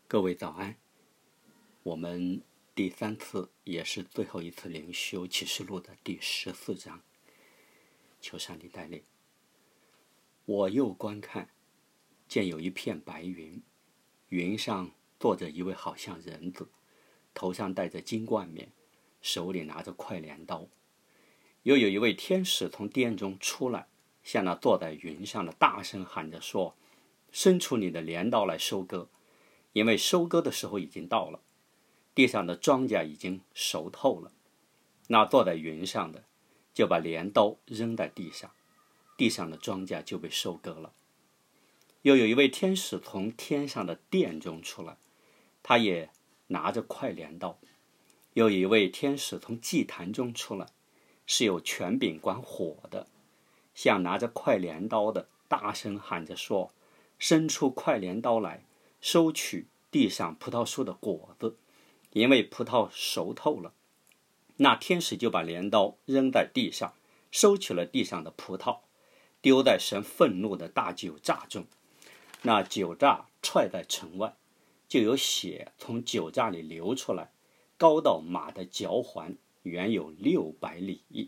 各位早安，我们第3次也是最后一次灵修启示录的第14章，求上帝带领。我又观看，见有一片白云，云上坐着一位好像人子，头上戴着金冠冕，手里拿着快镰刀。又有一位天使从殿中出来，向那坐在云上的大声喊着说：伸出你的镰刀来收割，因为收割的时候已经到了，地上的庄稼已经熟透了。那坐在云上的就把镰刀扔在地上，地上的庄稼就被收割了。又有一位天使从天上的殿中出来，他也拿着快镰刀。又有一位天使从祭坛中出来，是有权柄管火的，向拿着快镰刀的大声喊着说：伸出快镰刀来，收取地上葡萄树的果子，因为葡萄熟透了。那天使就把镰刀扔在地上，收取了地上的葡萄，丢在神愤怒的大酒榨中。那酒榨踹在城外，就有血从酒榨里流出来，高到马的脚环，远有600里。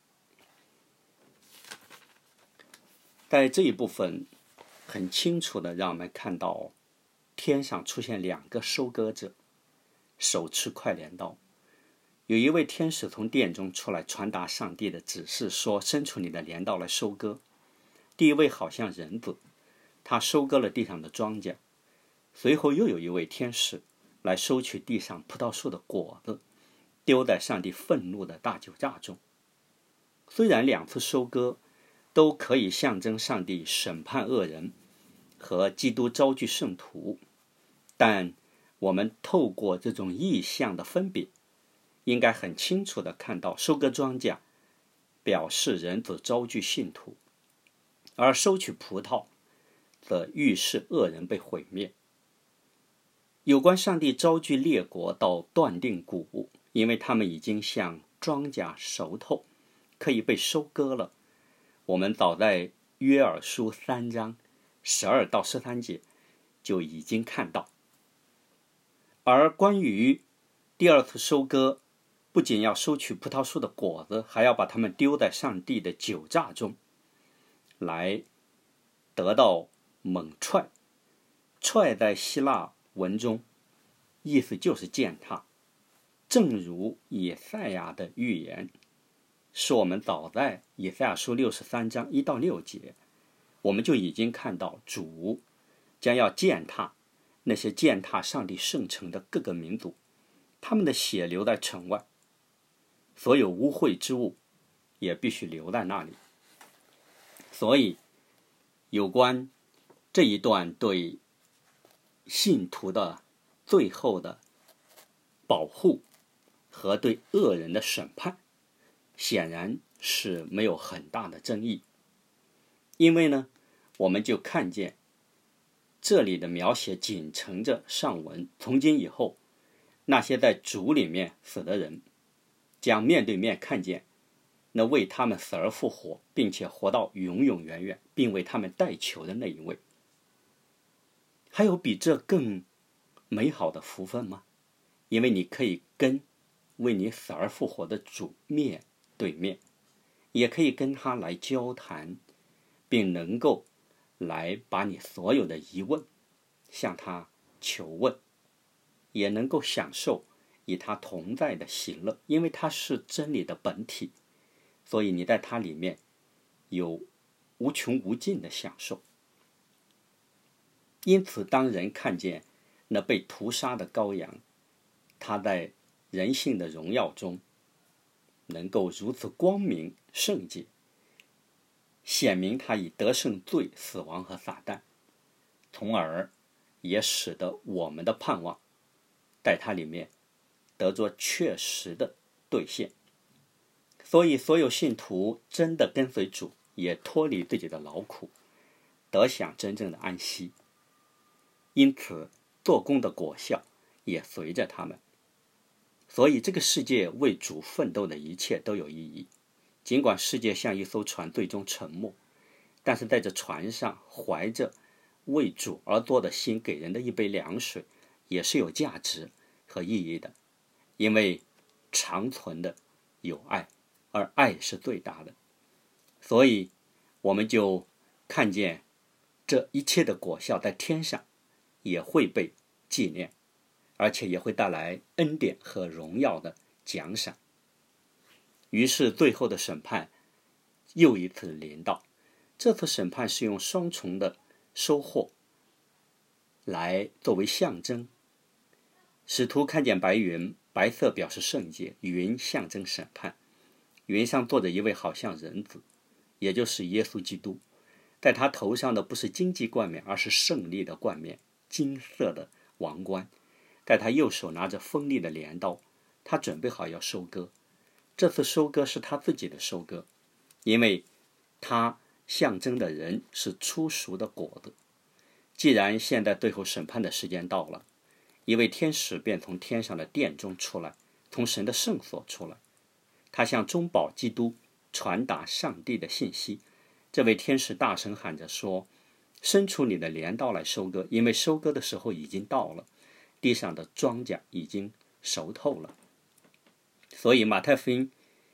在这一部分很清楚的让我们看到天上出现2个收割者，手持快镰刀。有一位天使从殿中出来，传达上帝的指示，说：伸出你的镰刀来收割。第一位好像人子，他收割了地上的庄稼。随后又有一位天使来收取地上葡萄树的果子，丢在上帝愤怒的大酒榨中。虽然2次收割都可以象征上帝审判恶人和基督招聚圣徒，但我们透过这种意象的分别，应该很清楚地看到，收割庄稼表示人子招聚信徒，而收取葡萄则预示恶人被毁灭。有关上帝招聚列国到断定谷物，因为他们已经像庄稼熟透，可以被收割了，我们早在约珥书3章12到13节就已经看到。而关于第2次收割，不仅要收取葡萄树的果子，还要把它们丢在上帝的酒榨中，来得到猛踹。踹在希腊文中意思就是践踏，正如以赛亚的预言，是我们早在以赛亚书63章1到6节，我们就已经看到主将要践踏那些践踏上帝圣城的各个民族，他们的血流在城外，所有污秽之物也必须留在那里。所以有关这一段对信徒的最后的保护和对恶人的审判，显然是没有很大的争议。因为呢，我们就看见这里的描写紧承着上文，从今以后那些在主里面死的人将面对面看见那为他们死而复活，并且活到永永远远，并为他们代求的那一位。还有比这更美好的福分吗？因为你可以跟为你死而复活的主面对面，也可以跟他来交谈，并能够来把你所有的疑问向他求问，也能够享受与他同在的喜乐，因为他是真理的本体，所以你在他里面有无穷无尽的享受。因此当人看见那被屠杀的羔羊，他在人性的荣耀中能够如此光明圣洁，显明他已得胜罪、死亡和撒旦，从而也使得我们的盼望在他里面得着确实的兑现。所以所有信徒真的跟随主，也脱离自己的劳苦，得享真正的安息，因此做工的果效也随着他们。所以这个世界为主奋斗的一切都有意义。尽管世界像一艘船最终沉没，但是在这船上怀着为主而做的心，给人的一杯凉水， 也是有价值和意义的，因为长存的有爱，而爱是最大的。所以我们就看见这一切的果效在天上也会被纪念，而且也会带来恩典和荣耀的奖赏。于是最后的审判又一次临到，这次审判是用双重的收获来作为象征。使徒看见白云，白色表示圣洁，云象征审判。云上坐着一位好像人子，也就是耶稣基督，在他头上的不是荆棘冠冕，而是胜利的冠冕，金色的王冠。在他右手拿着锋利的镰刀，他准备好要收割。这次收割是他自己的收割，因为他象征的人是初熟的果子。既然现在最后审判的时间到了，一位天使便从天上的殿中出来，从神的圣所出来，他向中保基督传达上帝的信息。这位天使大声喊着说，伸出你的镰刀来收割，因为收割的时候已经到了，地上的庄稼已经熟透了。所以马太福音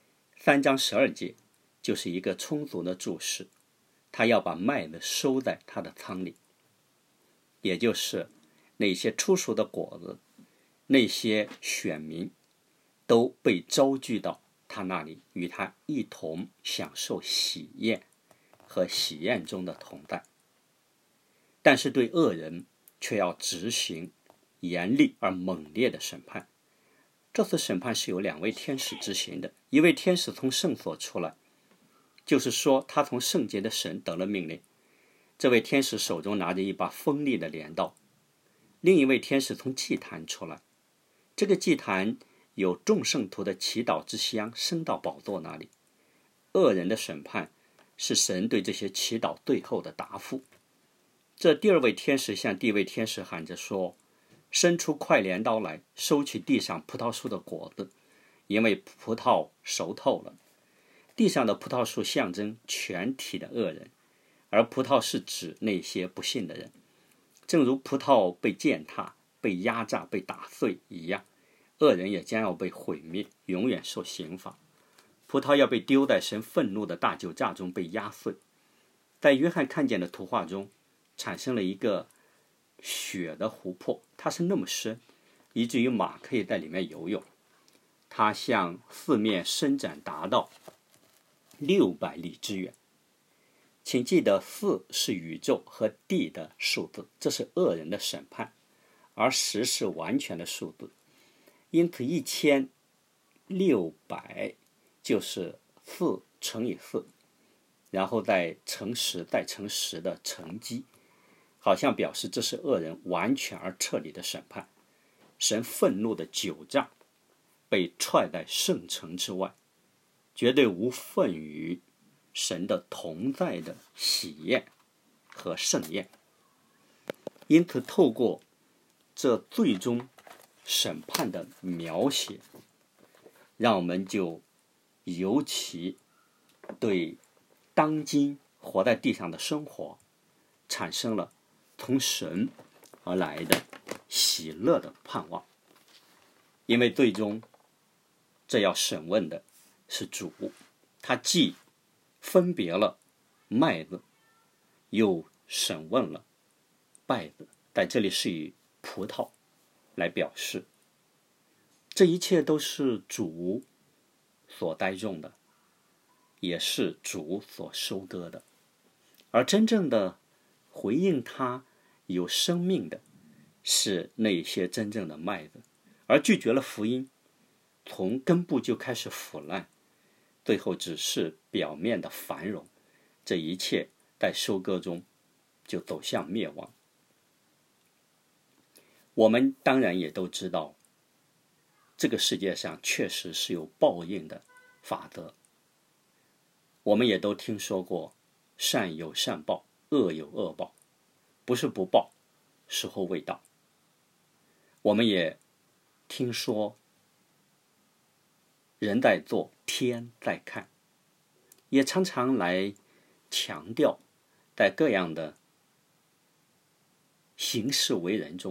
3章12节就是一个充足的注释，他要把麦子收在他的仓里，也就是那些初熟的果子，那些选民都被招聚到他那里，与他一同享受喜宴和喜宴中的同在。但是对恶人却要执行严厉而猛烈的审判。这次审判是由2位天使执行的，一位天使从圣所出来，就是说他从圣洁的神得了命令。这位天使手中拿着一把锋利的镰刀。另一位天使从祭坛出来，这个祭坛有众圣徒的祈祷之香升到宝座那里。恶人的审判是神对这些祈祷最后的答复。这第2位天使向第1位天使喊着说，伸出快镰刀来，收取地上葡萄树的果子，因为葡萄熟透了。地上的葡萄树象征全体的恶人，而葡萄是指那些不信的人。正如葡萄被践踏、被压榨、被打碎一样，恶人也将要被毁灭，永远受刑罚。葡萄要被丢在神愤怒的大酒榨中被压碎。在约翰看见的图画中，产生了一个血的湖泊，它是那么深，以至于马可以在里面游泳。它向四面伸展，达到600里之远。请记得4是宇宙和地的数字，这是恶人的审判，而10是完全的数字。因此1600就是4乘以4，然后再乘10，再乘10的乘积，好像表示这是恶人完全而彻底的审判。神愤怒的酒榨被踹在圣城之外，绝对无份于神的同在的喜宴和盛宴。因此透过这最终审判的描写，让我们就尤其对当今活在地上的生活产生了从神而来的喜乐的盼望。因为最终这要审问的是主，他既分别了麦子，又审问了稗子，在这里是以葡萄来表示。这一切都是主所栽种的，也是主所收割的。而真正的回应他有生命的是那些真正的麦子，而拒绝了福音，从根部就开始腐烂，最后只是表面的繁荣，这一切在收割中就走向灭亡。我们当然也都知道，这个世界上确实是有报应的法则。我们也都听说过善有善报，恶有恶报，不是不报，时候未到。我们也听说人在做，天在看，也常常来强调，在各样的行事为人中，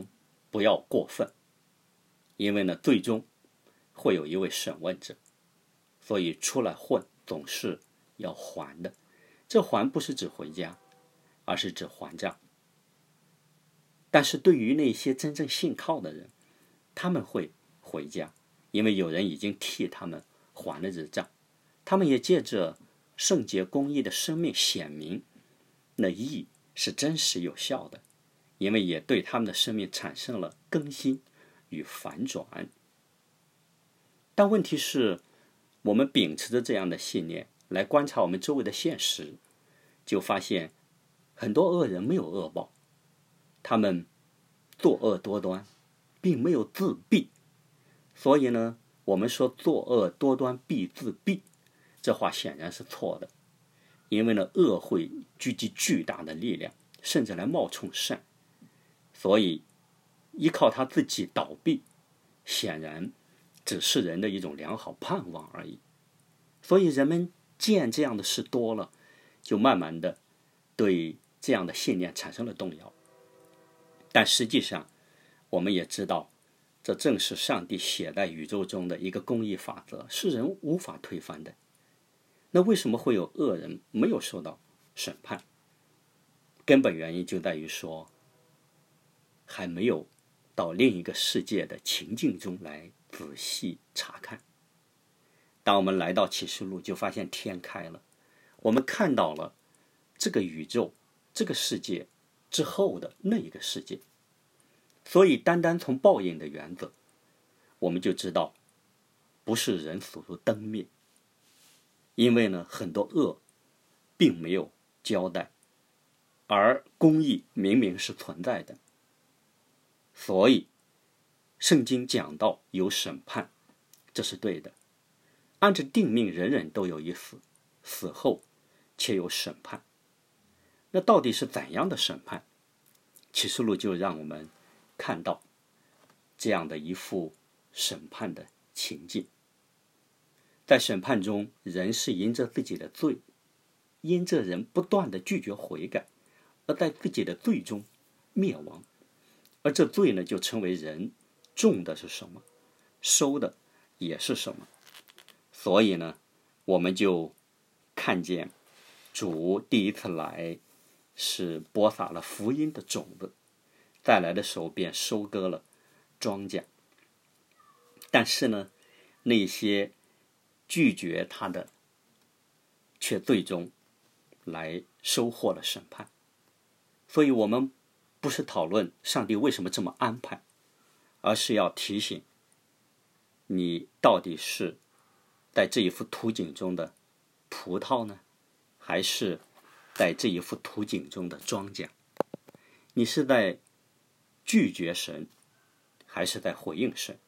不要过分，因为呢，最终会有一位审问者，所以出来混总是要还的。这还不是指回家，而是指还账。但是对于那些真正信靠的人，他们会回家，因为有人已经替他们还了这账，他们也借着圣洁公义的生命显明，那义是真实有效的，因为也对他们的生命产生了更新与反转。但问题是，我们秉持着这样的信念来观察我们周围的现实，就发现很多恶人没有恶报，他们作恶多端，并没有自毙。所以呢，我们说作恶多端必自毙，这话显然是错的。因为呢，恶会聚集巨大的力量，甚至来冒充善，所以依靠他自己倒闭，显然只是人的一种良好盼望而已。所以人们见这样的事多了，就慢慢的对这样的信念产生了动摇。但实际上我们也知道，这正是上帝写在宇宙中的一个公义法则，是人无法推翻的。那为什么会有恶人没有受到审判？根本原因就在于说，还没有到另一个世界的情境中来仔细查看。当我们来到启示录，就发现天开了，我们看到了这个宇宙、这个世界之后的那一个世界。所以单单从报应的原则，我们就知道不是人所如灯灭，因为呢，很多恶并没有交代，而公义明明是存在的。所以圣经讲到有审判，这是对的。按着定命，人人都有一死，死后且有审判。那到底是怎样的审判？启示录就让我们看到这样的一幅审判的情境。在审判中，人是因着自己的罪，因着人不断的拒绝悔改，而在自己的罪中灭亡。而这罪呢，就成为人种的是什么，收的也是什么。所以呢，我们就看见主第一次来是播撒了福音的种子，再来的时候便收割了庄稼。但是呢，那些拒绝他的，却最终来收获了审判。所以我们不是讨论上帝为什么这么安排，而是要提醒你到底是在这一幅图景中的葡萄呢，还是在这一幅图景中的庄稼？你是在拒绝神，还是在回应神？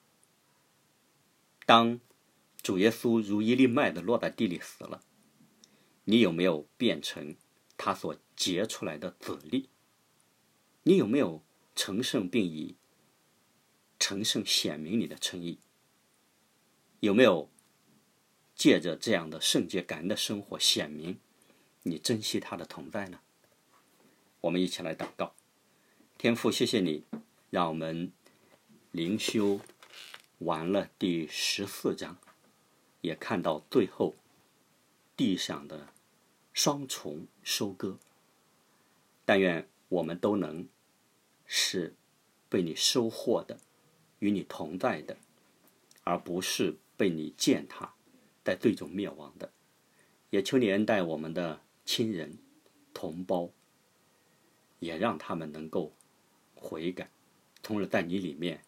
当主耶稣如一粒麦子落在地里死了，你有没有变成他所结出来的子粒？你有没有成圣，并以成圣显明你的称义？有没有借着这样的圣洁感恩的生活显明你珍惜他的同在呢？我们一起来祷告。天父，谢谢你让我们灵修完了第14章，也看到最后地上的双重收割。但愿我们都能是被你收获的，与你同在的，而不是被你践踏在最终灭亡的。也求你恩待我们的亲人同胞，也让他们能够悔改，从而在你里面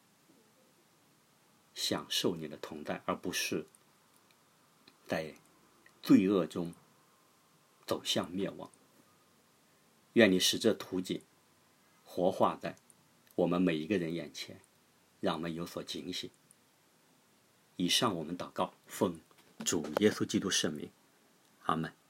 享受你的同在，而不是在罪恶中走向灭亡。愿你使这图景活化在我们每一个人眼前，让我们有所警醒。以上我们祷告，奉主耶稣基督圣名，阿们。